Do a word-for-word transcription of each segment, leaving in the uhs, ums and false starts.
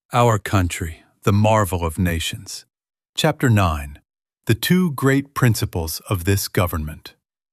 Our Country, the Marvel of Nations. Chapter nine. The Two Great Principles of This Government.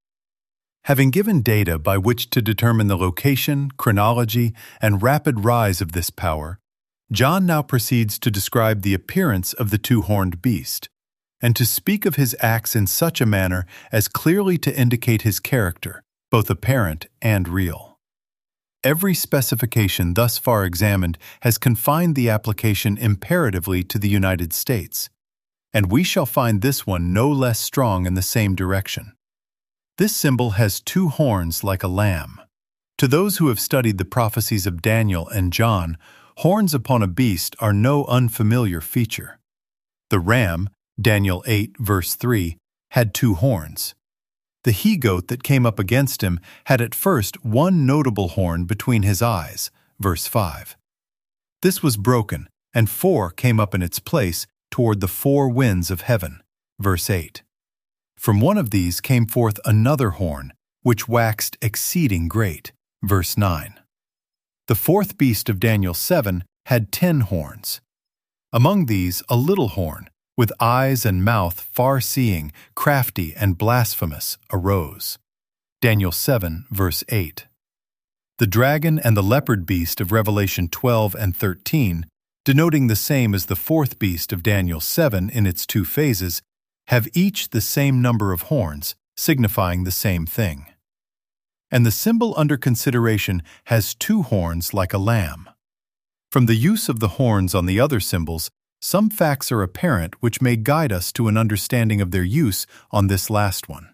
Having given data by which to determine the location, chronology, and rapid rise of this power, John now proceeds to describe the appearance of the two-horned beast, and to speak of his acts in such a manner as clearly to indicate his character, both apparent and real. Every specification thus far examined has confined the application imperatively to the United States, and we shall find this one no less strong in the same direction. This symbol has two horns like a lamb. To those who have studied the prophecies of Daniel and John, horns upon a beast are no unfamiliar feature. The ram, Daniel eight, verse three, had two horns. The he-goat that came up against him had at first one notable horn between his eyes, verse five. This was broken, and four came up in its place toward the four winds of heaven, verse eight. From one of these came forth another horn, which waxed exceeding great, verse nine. The fourth beast of Daniel seven had ten horns. Among these a little horn, with eyes and mouth far-seeing, crafty, and blasphemous, arose. Daniel seven, verse eight. The dragon and the leopard beast of Revelation twelve and thirteen, denoting the same as the fourth beast of Daniel seven in its two phases, have each the same number of horns, signifying the same thing. And the symbol under consideration has two horns like a lamb. From the use of the horns on the other symbols, some facts are apparent which may guide us to an understanding of their use on this last one.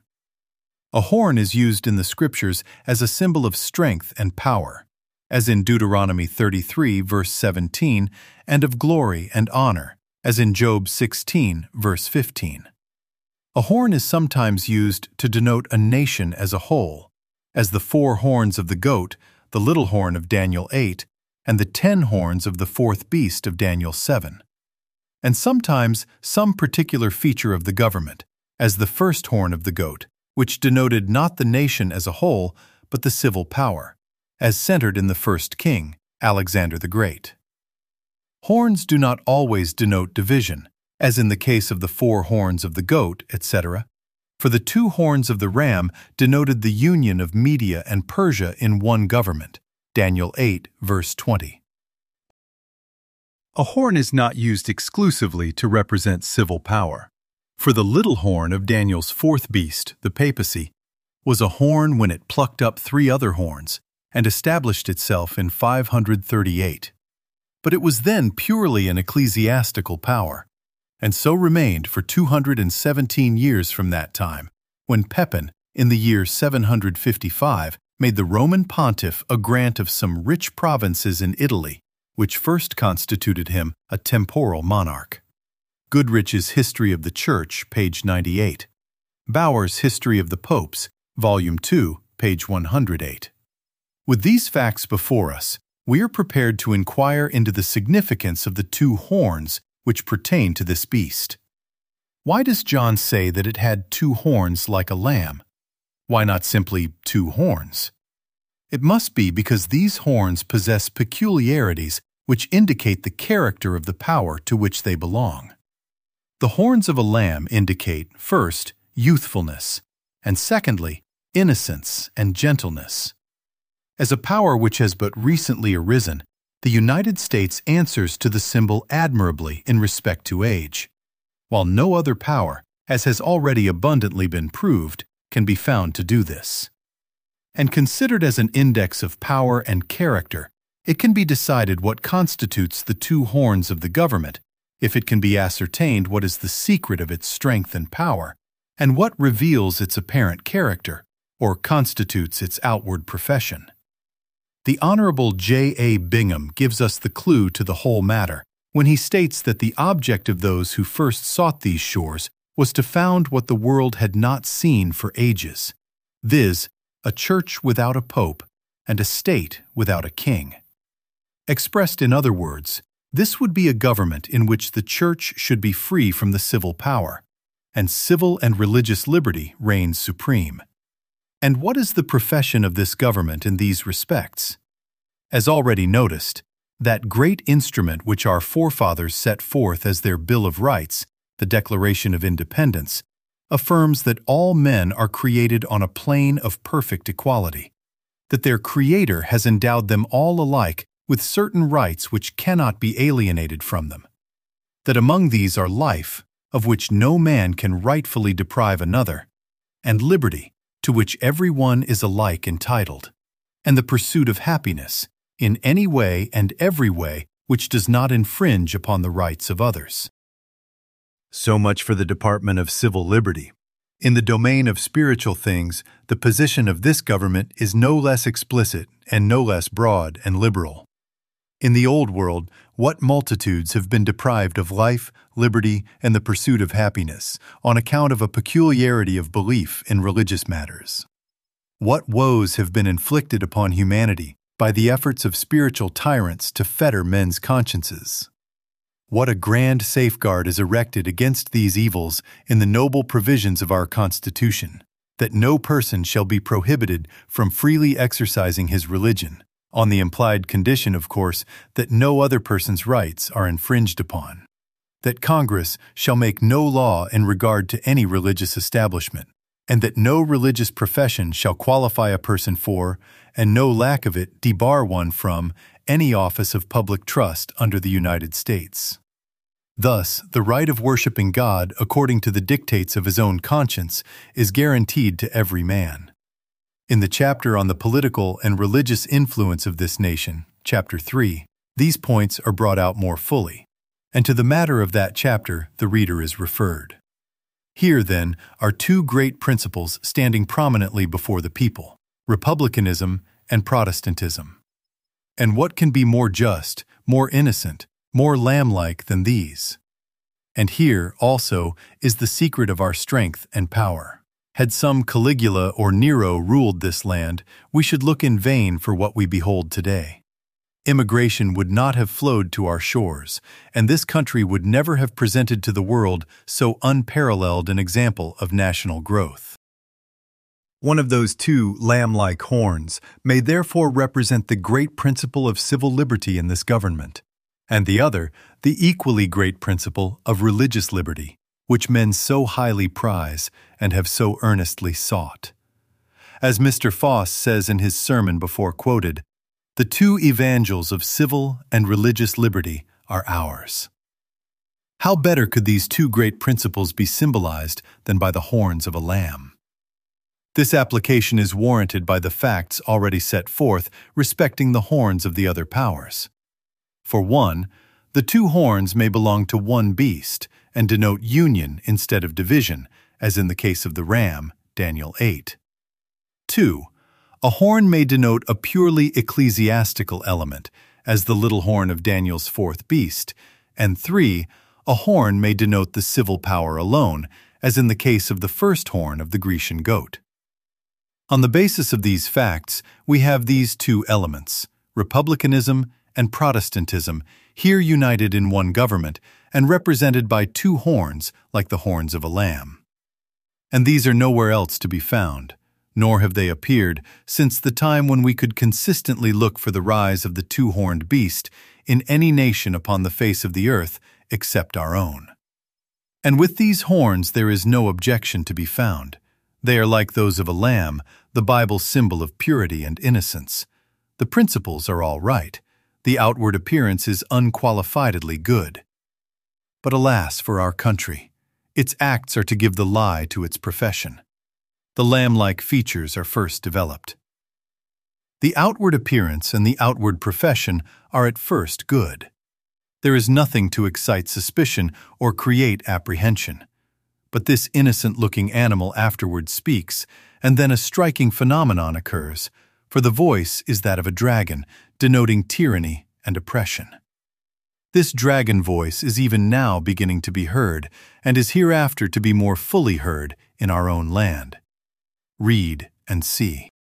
A horn is used in the Scriptures as a symbol of strength and power, as in Deuteronomy thirty-three, verse seventeen, and of glory and honor, as in Job sixteen, verse fifteen. A horn is sometimes used to denote a nation as a whole, as the four horns of the goat, the little horn of Daniel eight, and the ten horns of the fourth beast of Daniel seven. And sometimes some particular feature of the government, as the first horn of the goat, which denoted not the nation as a whole, but the civil power, as centered in the first king, Alexander the Great. Horns do not always denote division, as in the case of the four horns of the goat, et cetera, for the two horns of the ram denoted the union of Media and Persia in one government, Daniel eight, verse twenty. A horn is not used exclusively to represent civil power, for the little horn of Daniel's fourth beast, the papacy, was a horn when it plucked up three other horns and established itself in five hundred thirty-eight. But it was then purely an ecclesiastical power, and so remained for two hundred seventeen years from that time, when Pepin, in the year seven hundred fifty-five, made the Roman pontiff a grant of some rich provinces in Italy, which first constituted him a temporal monarch. Goodrich's History of the Church, page ninety-eight. Bauer's History of the Popes, volume two, page one hundred eight. With these facts before us, we are prepared to inquire into the significance of the two horns which pertain to this beast. Why does John say that it had two horns like a lamb? Why not simply two horns? It must be because these horns possess peculiarities which indicate the character of the power to which they belong. The horns of a lamb indicate, first, youthfulness, and secondly, innocence and gentleness. As a power which has but recently arisen, the United States answers to the symbol admirably in respect to age, while no other power, as has already abundantly been proved, can be found to do this. And considered as an index of power and character, it can be decided what constitutes the two horns of the government, if it can be ascertained what is the secret of its strength and power, and what reveals its apparent character, or constitutes its outward profession. The Honorable J A Bingham gives us the clue to the whole matter when he states that the object of those who first sought these shores was to found what the world had not seen for ages, viz., a church without a pope and a state without a king. Expressed in other words, this would be a government in which the church should be free from the civil power, and civil and religious liberty reigns supreme. And what is the profession of this government in these respects? As already noticed, That great instrument which our forefathers set forth as their Bill of Rights, the Declaration of Independence, affirms that all men are created on a plane of perfect equality, that their Creator has endowed them all alike with certain rights which cannot be alienated from them, that among these are life, of which no man can rightfully deprive another, and liberty, to which every one is alike entitled, and the pursuit of happiness, in any way and every way which does not infringe upon the rights of others. So much for the Department of Civil Liberty. In the domain of spiritual things, the position of this government is no less explicit and no less broad and liberal. In the Old World, what multitudes have been deprived of life, liberty, and the pursuit of happiness on account of a peculiarity of belief in religious matters? What woes have been inflicted upon humanity by the efforts of spiritual tyrants to fetter men's consciences? What a grand safeguard is erected against these evils in the noble provisions of our Constitution, that no person shall be prohibited from freely exercising his religion, on the implied condition, of course, that no other person's rights are infringed upon; that Congress shall make no law in regard to any religious establishment, and that no religious profession shall qualify a person for, and no lack of it debar one from, any office of public trust under the United States. Thus, the right of worshiping God according to the dictates of his own conscience is guaranteed to every man. In the chapter on the political and religious influence of this nation, Chapter three, these points are brought out more fully, and to the matter of that chapter the reader is referred. Here, then, are two great principles standing prominently before the people: republicanism and Protestantism. And what can be more just, more innocent, more lamb-like than these? And here, also, is the secret of our strength and power. Had some Caligula or Nero ruled this land, we should look in vain for what we behold today. Immigration would not have flowed to our shores, and this country would never have presented to the world so unparalleled an example of national growth. One of those two lamb-like horns may therefore represent the great principle of civil liberty in this government, and the other the equally great principle of religious liberty, which men so highly prize and have so earnestly sought. As Mister Foss says in his sermon before quoted, the two evangels of civil and religious liberty are ours. How better could these two great principles be symbolized than by the horns of a lamb? This application is warranted by the facts already set forth respecting the horns of the other powers. For one, the two horns may belong to one beast and denote union instead of division, as in the case of the ram, Daniel eight. Two, a horn may denote a purely ecclesiastical element, as the little horn of Daniel's fourth beast, and three, a horn may denote the civil power alone, as in the case of the first horn of the Grecian goat. On the basis of these facts, we have these two elements, republicanism and Protestantism, here united in one government and represented by two horns like the horns of a lamb. And these are nowhere else to be found, nor have they appeared since the time when we could consistently look for the rise of the two-horned beast in any nation upon the face of the earth except our own. And with these horns there is no objection to be found. They are like those of a lamb, the Bible's symbol of purity and innocence. The principles are all right. The outward appearance is unqualifiedly good. But alas for our country, its acts are to give the lie to its profession. The lamb-like features are first developed. The outward appearance and the outward profession are at first good. There is nothing to excite suspicion or create apprehension. But this innocent-looking animal afterward speaks, and then a striking phenomenon occurs, for the voice is that of a dragon, denoting tyranny and oppression. This dragon voice is even now beginning to be heard, and is hereafter to be more fully heard in our own land. Read and see.